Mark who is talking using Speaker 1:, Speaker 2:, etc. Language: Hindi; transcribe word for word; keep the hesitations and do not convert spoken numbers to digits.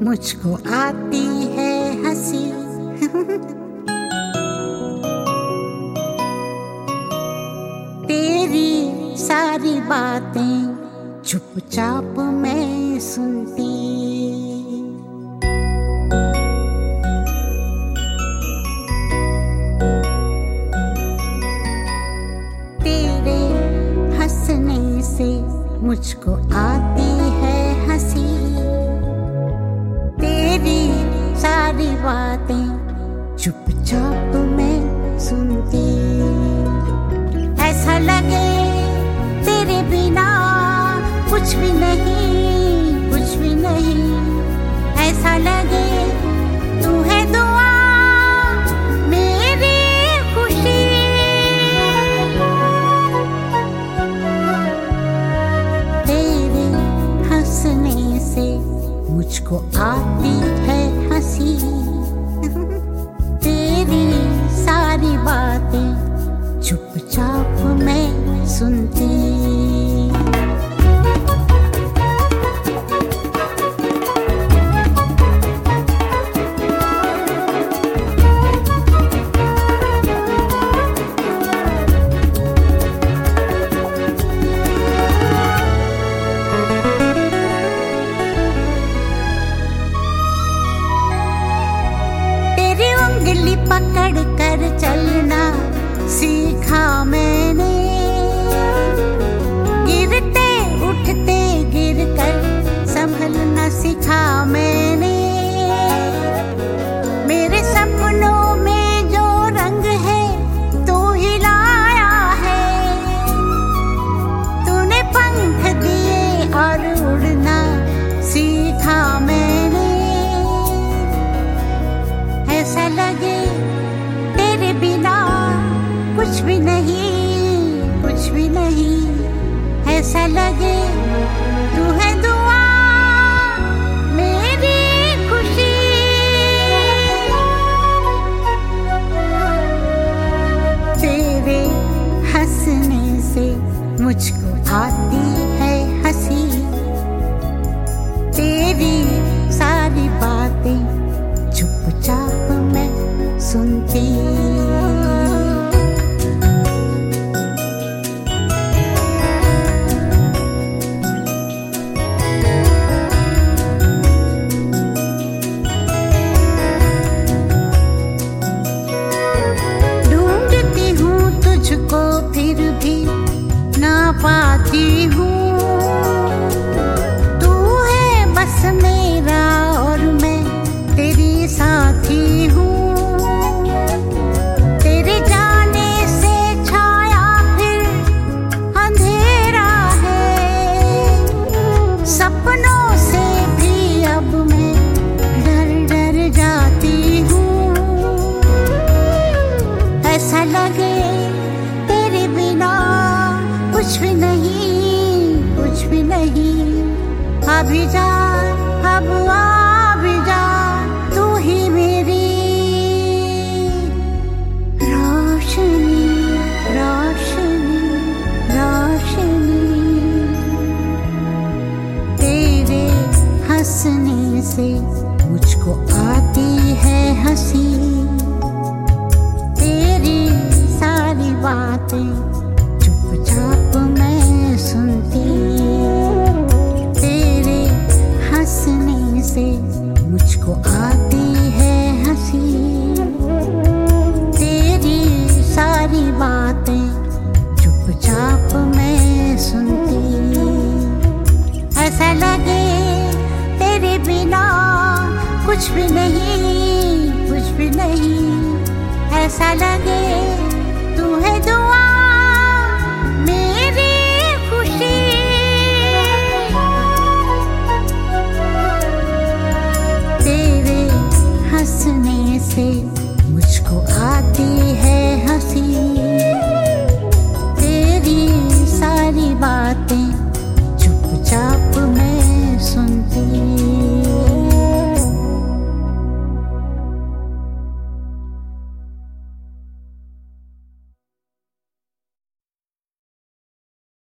Speaker 1: मुझको आती है हंसी। तेरी सारी बातें चुपचाप मैं सुनती। तेरे हंसने से मुझको आती है हंसी। तेरी सारी बातें चुपचाप मैं सुनती। ऐसा लगे तेरे बिना कुछ भी नहीं, कुछ भी नहीं। ऐसा लगे तू है दुआ मेरी खुशी। तेरे हंसने से मुझको आती है हंसी। तेरी सारी बातें चुपचाप मैं सुनती। तेरी उंगली पकड़ कर चलना सीखा मैंने। गिरते उठते गिर कर संभलना सीखा मैंने। मेरे सपनों में जो रंग है तू ही लाया है। तूने पंख दिए और उड़ना सीखा मैंने। ऐसा लगे तेरे बिना कुछ भी नहीं, कुछ भी नहीं। ऐसा लगे तू है दुआ मेरी खुशी। तेरे हंसने से मुझको आती है हंसी। तेरी सारी बातें चुपचाप मैं सुनती। तुझको फिर भी ना पाती हूँ। तू है बस मेरा और मैं तेरी साथी हूँ। तेरे जाने से छाया फिर अंधेरा है। सपनों से भी अब मैं डर डर जाती हूँ। ऐसा लगे कुछ भी नहीं, कुछ भी नहीं। अभी जा अब आ भी जा तू ही मेरी रोशनी, रोशनी, रोशनी। तेरे हंसने से मुझको आती है हंसी। तेरी सारी बातें चुपचाप मैं सुनती। तेरे हंसने से मुझको आती है हंसी। तेरी सारी बातें चुपचाप मैं सुनती। ऐसा लगे तेरे बिना कुछ भी नहीं, कुछ भी नहीं। ऐसा लगे तू है